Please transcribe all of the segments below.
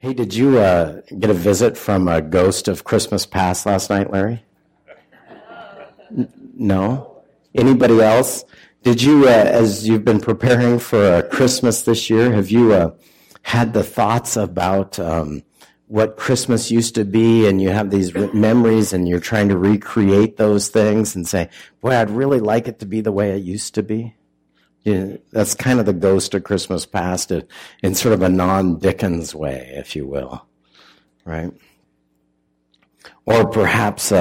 Hey, did you get a visit from a ghost of Christmas past last night, Larry? No? Anybody else? Did you, as you've been preparing for Christmas this year, have you had the thoughts about what Christmas used to be, and you have these memories and you're trying to recreate those things and say, boy, I'd really like it to be the way it used to be? Yeah, that's kind of the ghost of Christmas past in sort of a non-Dickens way, if you will, right? Or perhaps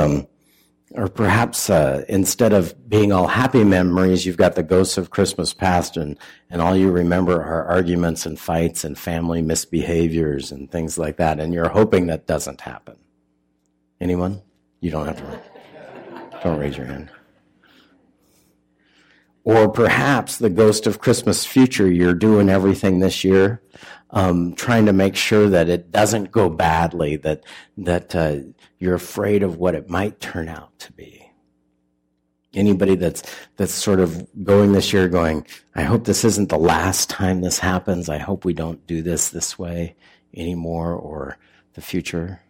instead of being all happy memories, you've got the ghosts of Christmas past, and all you remember are arguments and fights and family misbehaviors and things like that, and you're hoping that doesn't happen. Anyone? You don't have to. Don't raise your hand. Or perhaps the ghost of Christmas future, you're doing everything this year, trying to make sure that it doesn't go badly, that you're afraid of what it might turn out to be. Anybody that's sort of going this year going, I hope this isn't the last time this happens. I hope we don't do this way anymore, or the future.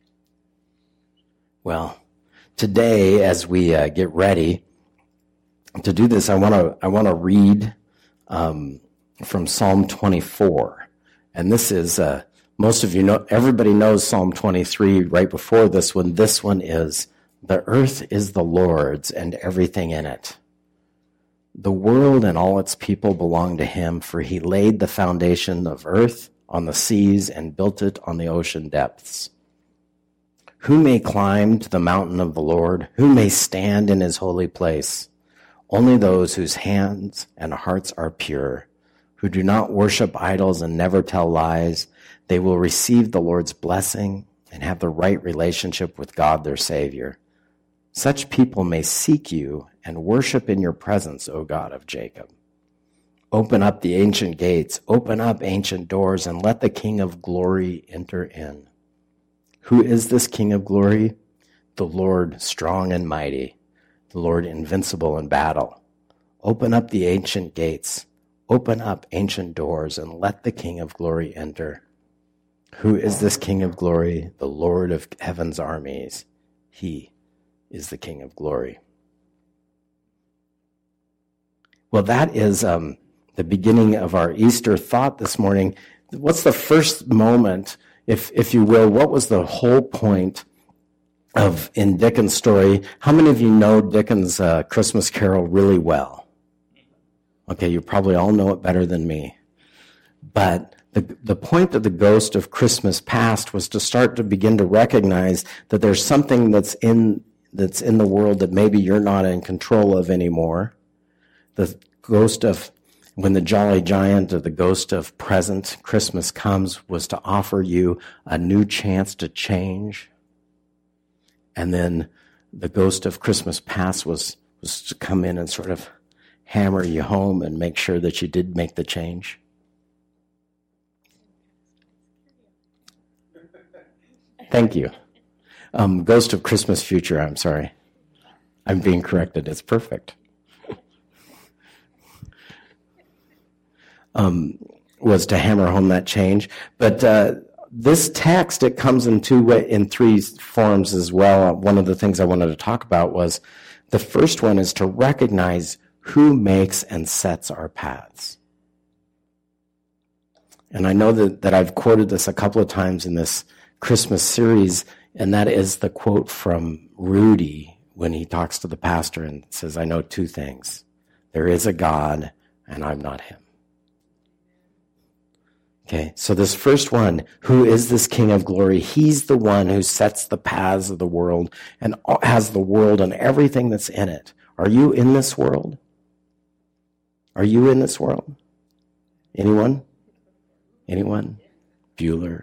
Well, today as we get ready to do this, I want to read from Psalm 24, and this is most of you know. Everybody knows Psalm 23 right before this one. This one is, the earth is the Lord's and everything in it. The world and all its people belong to him, for he laid the foundation of earth on the seas and built it on the ocean depths. Who may climb to the mountain of the Lord? Who may stand in his holy place? Only those whose hands and hearts are pure, who do not worship idols and never tell lies. They will receive the Lord's blessing and have the right relationship with God their Savior. Such people may seek you and worship in your presence, O God of Jacob. Open up the ancient gates, open up ancient doors, and let the King of glory enter in. Who is this King of glory? The Lord strong and mighty, the Lord invincible in battle. Open up the ancient gates, open up ancient doors, and let the King of glory enter. Who is this King of glory? The Lord of heaven's armies. He is the King of glory. Well, that is the beginning of our Easter thought this morning. What's the first moment, if you will, what was the whole point of in Dickens' story? How many of you know Dickens' Christmas Carol really well? Okay, you probably all know it better than me. But the point of the ghost of Christmas past was to start to begin to recognize that there's something that's in the world that maybe you're not in control of anymore. The ghost of, when the Jolly Giant, or the ghost of present Christmas comes, was to offer you a new chance to change. And then the ghost of Christmas past was to come in and sort of hammer you home and make sure that you did make the change. Thank you. Ghost of Christmas future, I'm sorry. I'm being corrected. It's perfect. Was to hammer home that change. But this text, it comes in three forms as well. One of the things I wanted to talk about was, the first one is to recognize who makes and sets our paths. And I know that I've quoted this a couple of times in this Christmas series, and that is the quote from Rudy when he talks to the pastor and says, I know two things. There is a God, and I'm not him. Okay, so this first one, who is this King of glory? He's the one who sets the paths of the world and has the world and everything that's in it. Are you in this world? Are you in this world? Anyone? Anyone? Bueller.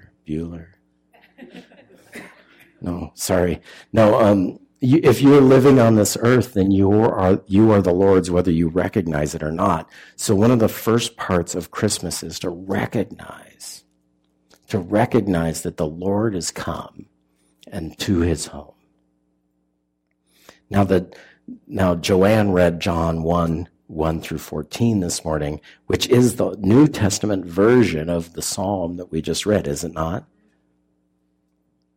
No, sorry. No, if you're living on this earth, then you are the Lord's, whether you recognize it or not. So one of the first parts of Christmas is to recognize that the Lord has come and to his home. Now Joanne read John 1 through 14 this morning, which is the New Testament version of the psalm that we just read, is it not?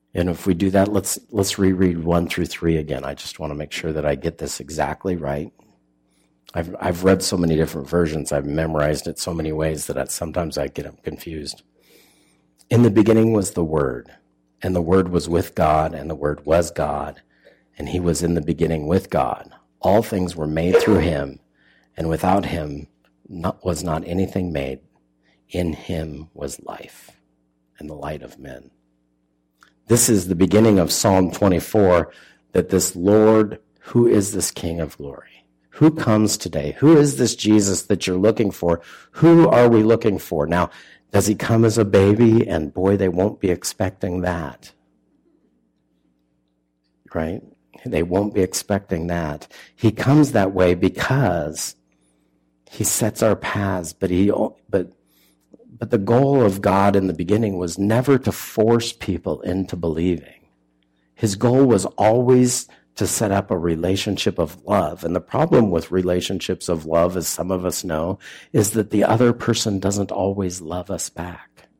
And if we do that, let's reread 1 through 3 again. I just want to make sure that I get this exactly right. I've read so many different versions. I've memorized it so many ways that sometimes I get confused. In the beginning was the Word, and the Word was with God, and the Word was God, and he was in the beginning with God. All things were made through him, and without him was not anything made. In him was life, and the light of men. This is the beginning of Psalm 24, that this Lord, who is this King of glory? Who comes today? Who is this Jesus that you're looking for? Who are we looking for? Now, does he come as a baby? And boy, they won't be expecting that. Right? They won't be expecting that. He comes that way because he sets our paths, but the goal of God in the beginning was never to force people into believing. His goal was always to set up a relationship of love. And the problem with relationships of love, as some of us know, is that the other person doesn't always love us back.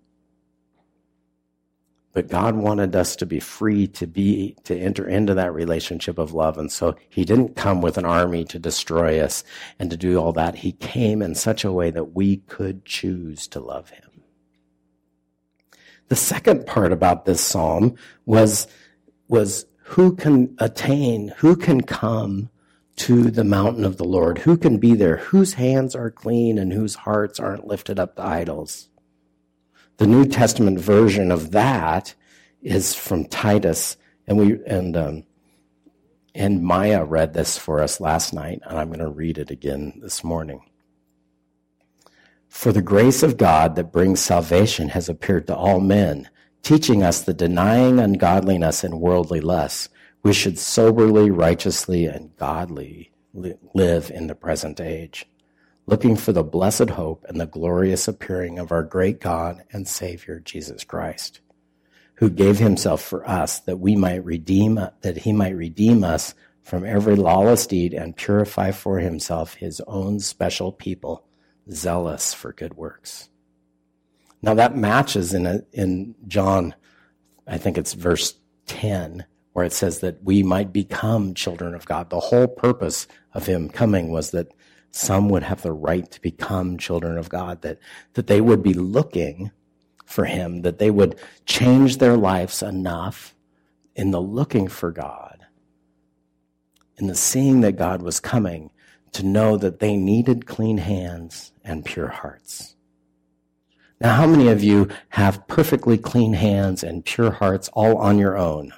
But God wanted us to be free to enter into that relationship of love. And so he didn't come with an army to destroy us and to do all that. He came in such a way that we could choose to love him. The second part about this psalm was who can come to the mountain of the Lord? Who can be there? Whose hands are clean and whose hearts aren't lifted up to idols? The New Testament version of that is from Titus, and Maya read this for us last night, and I'm going to read it again this morning. For the grace of God that brings salvation has appeared to all men, teaching us that denying ungodliness and worldly lusts, we should soberly, righteously, and godly live in the present age, looking for the blessed hope and the glorious appearing of our great God and Savior, Jesus Christ, who gave himself for us that he might redeem us from every lawless deed and purify for himself his own special people, zealous for good works. Now that matches in John, I think it's verse 10, where it says that we might become children of God. The whole purpose of him coming was that some would have the right to become children of God, that they would be looking for him, that they would change their lives enough in the looking for God, in the seeing that God was coming, to know that they needed clean hands and pure hearts. Now, how many of you have perfectly clean hands and pure hearts all on your own?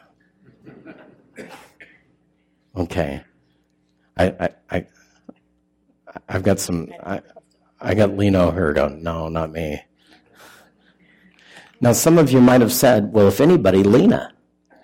Okay. I've got some, I got Leno heard on. No, not me. Now, some of you might have said, well, if anybody, Lena.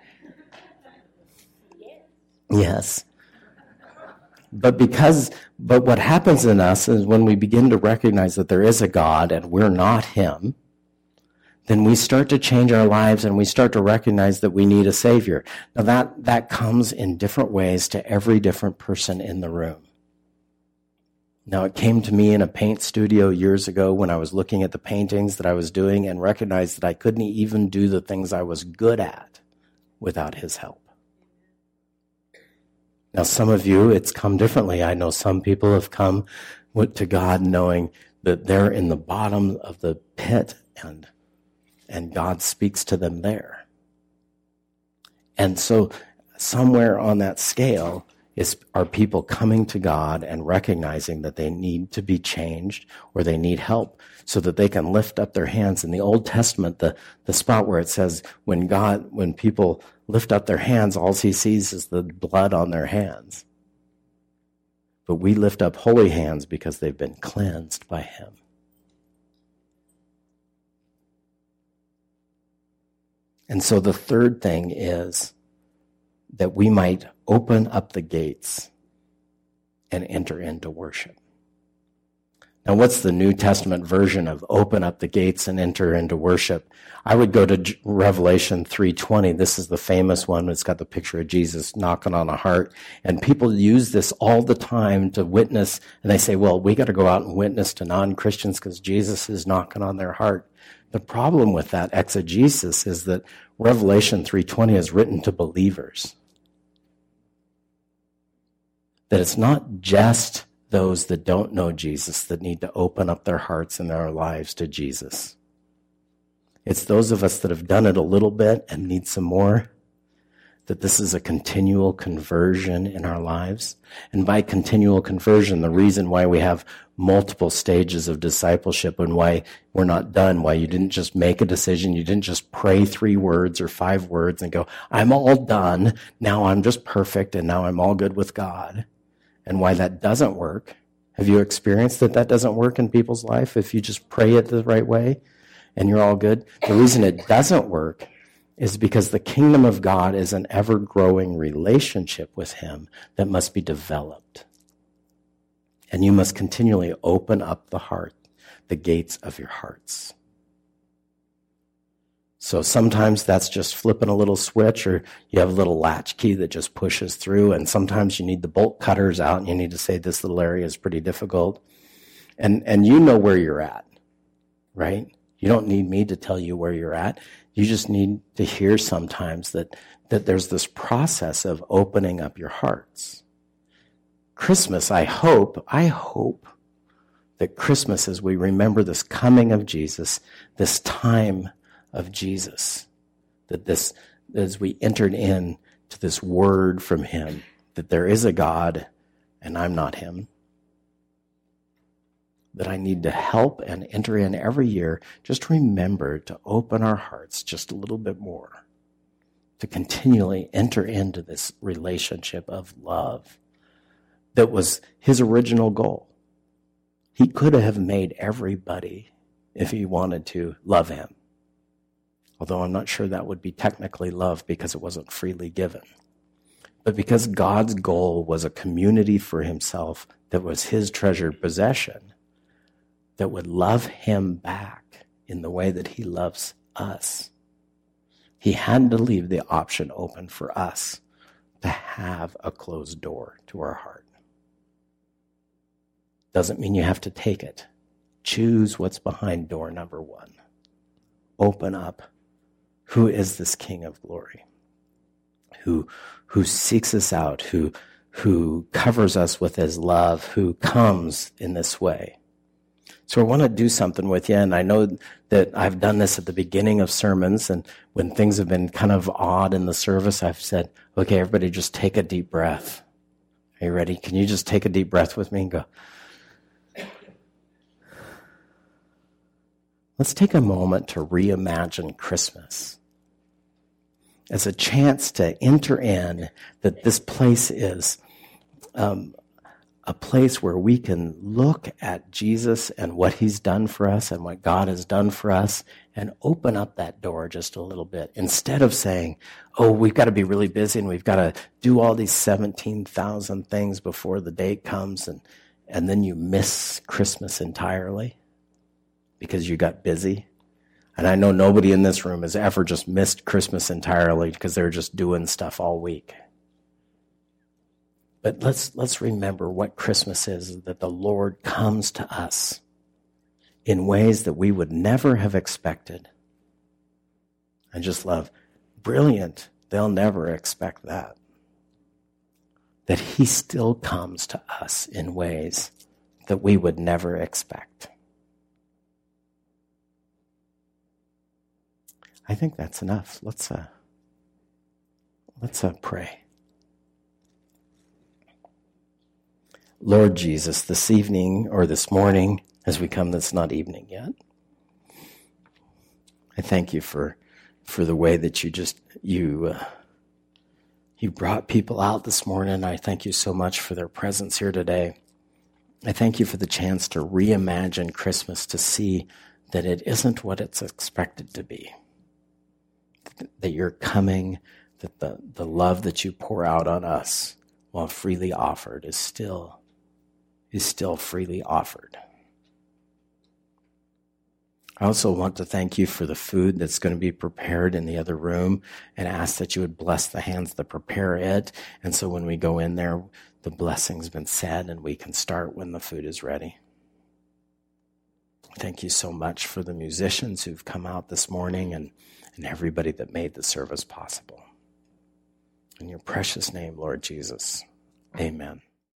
Yes. But what happens in us is when we begin to recognize that there is a God and we're not him, then we start to change our lives and we start to recognize that we need a Savior. Now that comes in different ways to every different person in the room. Now, it came to me in a paint studio years ago when I was looking at the paintings that I was doing and recognized that I couldn't even do the things I was good at without his help. Now, some of you, it's come differently. I know some people have come to God knowing that they're in the bottom of the pit and God speaks to them there. And so somewhere on that scale are people coming to God and recognizing that they need to be changed or they need help so that they can lift up their hands. In the Old Testament, the spot where it says when people lift up their hands, all he sees is the blood on their hands. But we lift up holy hands because they've been cleansed by him. And so the third thing is that we might open up the gates and enter into worship. Now, what's the New Testament version of open up the gates and enter into worship? I would go to Revelation 3:20. This is the famous one. It's got the picture of Jesus knocking on a heart. And people use this all the time to witness. And they say, well, we got to go out and witness to non-Christians because Jesus is knocking on their heart. The problem with that exegesis is that Revelation 3:20 is written to believers. That it's not just those that don't know Jesus that need to open up their hearts and their lives to Jesus. It's those of us that have done it a little bit and need some more, that this is a continual conversion in our lives. And by continual conversion, the reason why we have multiple stages of discipleship and why we're not done, why you didn't just make a decision, you didn't just pray 3 words or 5 words and go, I'm all done, now I'm just perfect, and now I'm all good with God. And why that doesn't work. Have you experienced that doesn't work in people's life if you just pray it the right way and you're all good? The reason it doesn't work is because the kingdom of God is an ever-growing relationship with him that must be developed. And you must continually open up the heart, the gates of your hearts. So sometimes that's just flipping a little switch, or you have a little latch key that just pushes through, and sometimes you need the bolt cutters out and you need to say this little area is pretty difficult. And you know where you're at, right? You don't need me to tell you where you're at. You just need to hear sometimes that there's this process of opening up your hearts. Christmas, I hope that Christmas, as we remember this coming of Jesus, this time of Jesus, that this, as we entered in to this word from him, that there is a God and I'm not him, that I need to help and enter in every year. Just remember to open our hearts just a little bit more, to continually enter into this relationship of love that was his original goal. He could have made everybody, if he wanted to, love him. Although I'm not sure that would be technically love because it wasn't freely given. But because God's goal was a community for himself that was his treasured possession, that would love him back in the way that he loves us, he had to leave the option open for us to have a closed door to our heart. Doesn't mean you have to take it. Choose what's behind door number 1. Open up. Who is this King of glory? Who seeks us out, who covers us with his love, who comes in this way. So I want to do something with you, and I know that I've done this at the beginning of sermons, and when things have been kind of odd in the service, I've said, okay, everybody just take a deep breath. Are you ready? Can you just take a deep breath with me and go, let's take a moment to reimagine Christmas as a chance to enter in that this place is a place where we can look at Jesus and what he's done for us and what God has done for us and open up that door just a little bit. Instead of saying, oh, we've got to be really busy and we've got to do all these 17,000 things before the date comes, and then you miss Christmas entirely because you got busy. And I know nobody in this room has ever just missed Christmas entirely because they're just doing stuff all week. But let's remember what Christmas is, that the Lord comes to us in ways that we would never have expected. I just love, brilliant, they'll never expect that. That he still comes to us in ways that we would never expect. I think that's enough. Let's pray. Lord Jesus, this evening or this morning, as we come, that's not evening yet, I thank you for the way that you brought people out this morning. I thank you so much for their presence here today. I thank you for the chance to reimagine Christmas, to see that it isn't what it's expected to be. That you're coming, that the love that you pour out on us while freely offered is still freely offered. I also want to thank you for the food that's going to be prepared in the other room, and ask that you would bless the hands that prepare it. And so when we go in there, the blessing's been said and we can start when the food is ready. Thank you so much for the musicians who've come out this morning and everybody that made the service possible. In your precious name, Lord Jesus, amen.